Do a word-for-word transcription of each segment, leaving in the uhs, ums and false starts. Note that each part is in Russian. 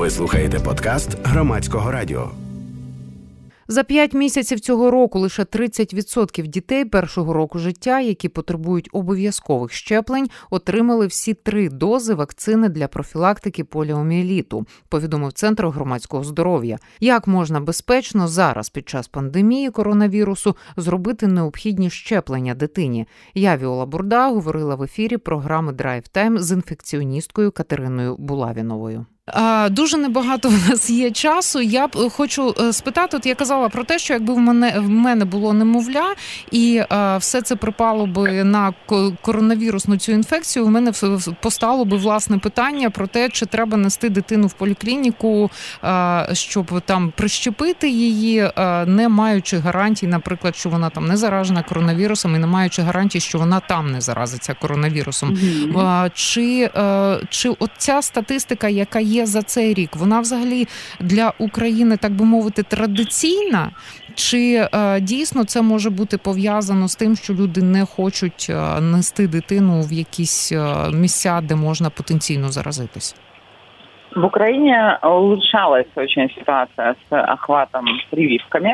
Ви слухаєте подкаст Громадського радіо. За п'ять місяців цього року лише тридцять відсотків дітей першого року життя, які потребують обов'язкових щеплень, отримали всі три дози вакцини для профілактики поліомієліту, повідомив Центр громадського здоров'я. Як можна безпечно зараз, під час пандемії коронавірусу, зробити необхідні щеплення дитині? Я, Віола Бурда, говорила в ефірі програми «Драйв Тайм» з інфекціоністкою Катериною Булавіновою. Дуже небагато в нас є часу. Я б хочу спитати, от я казала про те, що якби в мене, в мене було немовля, і а, все це припало би на коронавірусну цю інфекцію, в мене постало би, власне, питання про те, чи треба нести дитину в поліклініку, а, щоб там прищепити її, а, не маючи гарантій, наприклад, що вона там не заражена коронавірусом, і не маючи гарантій, що вона там не заразиться коронавірусом. Mm-hmm. А, чи, а, чи от ця статистика, яка є за цей рік, вона взагалі для України, так би мовити, традиційна? Чи е, дійсно це може бути пов'язано з тим, що люди не хочуть е, нести дитину в якісь е, місця, де можна потенційно заразитись? В Украине улучшалась очень ситуация с охватом прививками.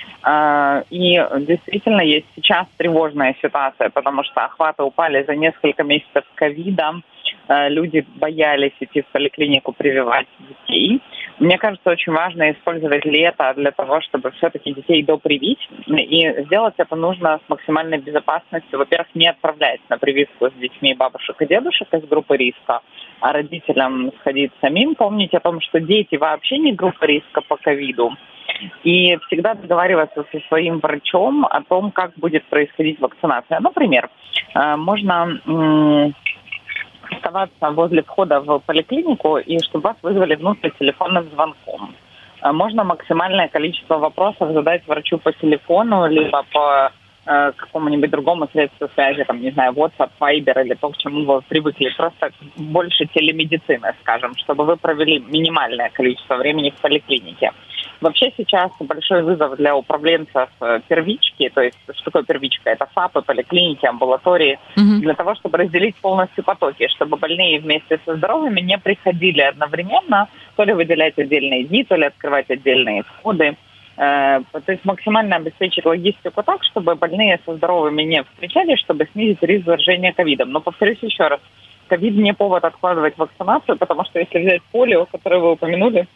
И действительно есть сейчас тревожная ситуация, потому что охваты упали за несколько месяцев ковида. Люди боялись идти в поликлинику прививать детей. Мне кажется, очень важно использовать лето для того, чтобы все-таки детей допривить. И сделать это нужно с максимальной безопасностью. Во-первых, не отправлять на прививку с детьми бабушек и дедушек из группы риска, а родителям сходить самим. Помнить о том, что дети вообще не группа риска по ковиду. И всегда договариваться со своим врачом о том, как будет происходить вакцинация. Например, можно оставаться возле входа в поликлинику, и чтобы вас вызвали внутрь телефонным звонком. Можно максимальное количество вопросов задать врачу по телефону, либо по э, какому-нибудь другому средству связи, там, не знаю, WhatsApp, Viber или то, к чему вы привыкли. Просто больше телемедицины, скажем, чтобы вы провели минимальное количество времени в поликлинике. Вообще сейчас большой вызов для управленцев первички, то есть что такое первичка? Это ФАПы, поликлиники, амбулатории, mm-hmm. для того, чтобы разделить полностью потоки, чтобы больные вместе со здоровыми не приходили одновременно, то ли выделять отдельные дни, то ли открывать отдельные входы. Э, то есть максимально обеспечить логистику так, чтобы больные со здоровыми не встречались, чтобы снизить риск заражения ковидом. Но повторюсь еще раз, ковид не повод откладывать вакцинацию, потому что если взять полио, которое вы упомянули,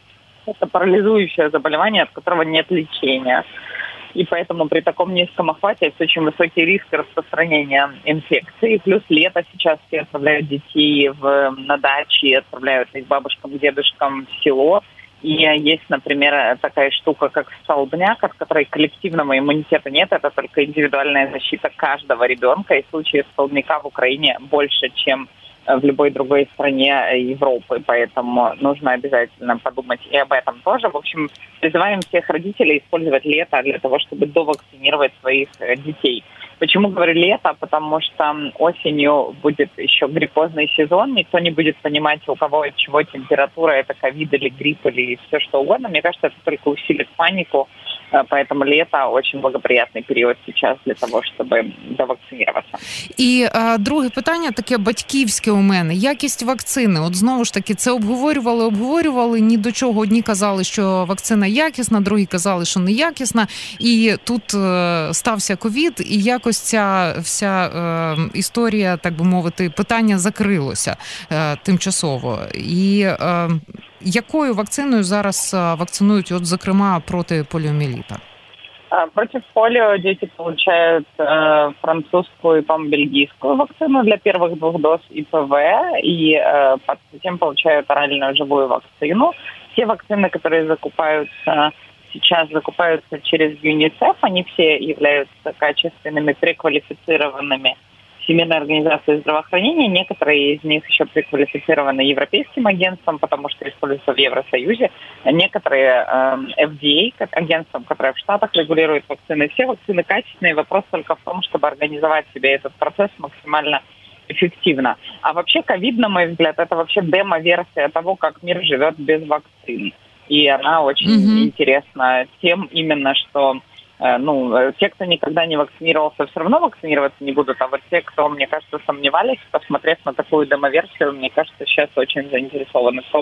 это парализующее заболевание, от которого нет лечения. И поэтому при таком низком охвате есть очень высокий риск распространения инфекции. Плюс лето сейчас все отправляют детей в, на дачи, отправляют их бабушкам, дедушкам в село. И есть, например, такая штука, как столбняк, от которой коллективного иммунитета нет. Это только индивидуальная защита каждого ребенка. И случаев столбняка в Украине больше, чем в любой другой стране Европы, поэтому нужно обязательно подумать и об этом тоже. В общем, призываем всех родителей использовать лето для того, чтобы довакцинировать своих детей. Почему говорю лето? Потому что осенью будет еще гриппозный сезон, никто не будет понимать, у кого от чего температура, это ковид или грипп или все что угодно. Мне кажется, это только усилит панику, поэтому лето очень благоприятный період сейчас для того, щоб довакцинуватися. І а, друге питання таке батьківське у мене. Якість вакцини. От знову ж таки, це обговорювали, обговорювали, ні до чого. Одні казали, що вакцина якісна, другі казали, що не якісна. І тут е, стався ковід, і якось ця вся е, історія, так би мовити, питання закрилося е, тимчасово. І е, якою вакциною зараз вакцинують, от, зокрема, проти поліомієліта? Против полио дети получают э, французскую и, по-моему, бельгийскую вакцину для первых двух доз ИПВ, и э, затем получают оральную живую вакцину. Все вакцины, которые закупаются сейчас, закупаются через ЮНИСЕФ, они все являются качественными, преквалифицированными Всемирной организации здравоохранения. Некоторые из них еще преквалифицированы Европейским агентством, потому что используются в Евросоюзе. Некоторые э, эф ди эй, агентством, которое в Штатах регулирует вакцины. Все вакцины качественные. Вопрос только в том, чтобы организовать себе этот процесс максимально эффективно. А вообще ковид, на мой взгляд, это вообще демо-версия того, как мир живет без вакцин. И она очень mm-hmm. интересна тем именно, что ну, те, кто никогда не вакцинировался, все равно вакцинироваться не будут, а вот те, кто, мне кажется, сомневались, посмотрев на такую демоверсию, мне кажется, сейчас очень заинтересованы в том,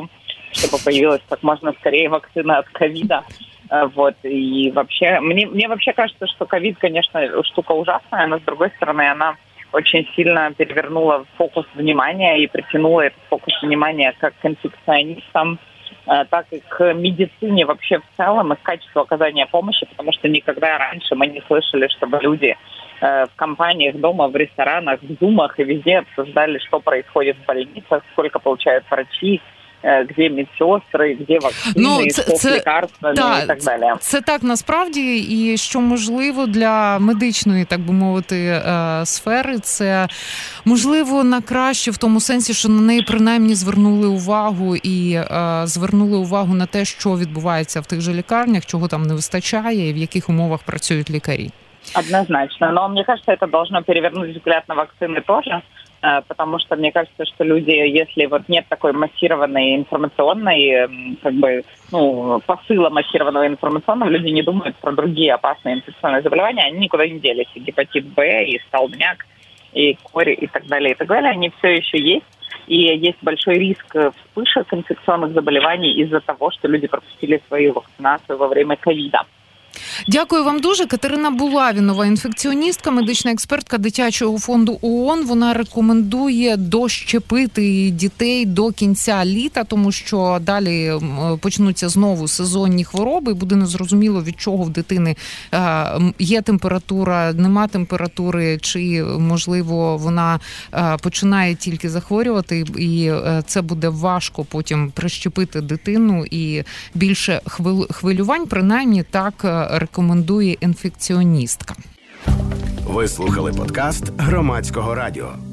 чтобы появилась как можно скорее вакцина от ковида. Вот, и вообще, мне, мне вообще кажется, что ковид, конечно, штука ужасная, но, с другой стороны, она очень сильно перевернула фокус внимания и притянула этот фокус внимания как к инфекционистам, так и к медицине вообще в целом и к качеству оказания помощи, потому что никогда раньше мы не слышали, чтобы люди в компаниях, дома, в ресторанах, в зумах и везде обсуждали, что происходит в больницах, сколько получают врачи, де медсестри, де вакцини, ну, це, з лікарствами та, і так далі. Це так насправді, і що можливо для медичної, так би мовити, сфери, це можливо на краще в тому сенсі, що на неї принаймні звернули увагу і звернули увагу на те, що відбувається в тих же лікарнях, чого там не вистачає і в яких умовах працюють лікарі. Однозначно, но мне кажется, это должно перевернуть взгляд на вакцины тоже, потому что мне кажется, что люди, если вот нет такой массированной информационной, как бы, ну, посыла массированного информационного, люди не думают про другие опасные инфекционные заболевания, они никуда не делись, и гепатит Б, и столбняк, и корь, и так далее, и так далее, они все еще есть, и есть большой риск вспышек инфекционных заболеваний из-за того, что люди пропустили свою вакцинацию во время ковида. Дякую вам дуже. Катерина Булавінова, інфекціоністка, медична експертка Дитячого фонду ООН. Вона рекомендує дощепити дітей до кінця літа, тому що далі почнуться знову сезонні хвороби. Буде незрозуміло, від чого в дитини є температура, нема температури, чи, можливо, вона починає тільки захворювати, і це буде важко потім прищепити дитину, і більше хвилювань, принаймні так рекомендує інфекціоністка. Ви слухали подкаст Громадського радіо.